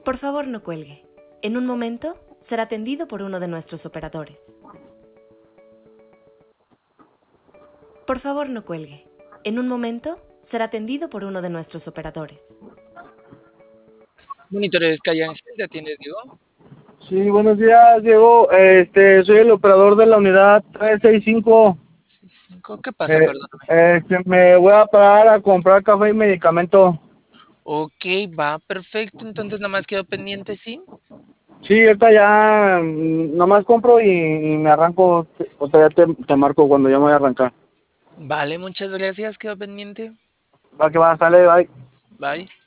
Por favor, no cuelgue. En un momento será atendido por uno de nuestros operadores. Por favor, no cuelgue. En un momento será atendido por uno de nuestros operadores. Monitores Calle Ángel, ¿te atiende Diego? Sí, buenos días, Diego. Soy el operador de la unidad 365. ¿Qué pasa? Perdóname. Me voy a parar a comprar café y medicamento. Ok, va, perfecto. Entonces nada más quedó pendiente, ¿sí? Sí, ahorita ya nomás compro y me arranco. O sea, ya te marco cuando ya me voy a arrancar. Vale, muchas gracias, quedó pendiente. Va que va, sale, bye. Bye.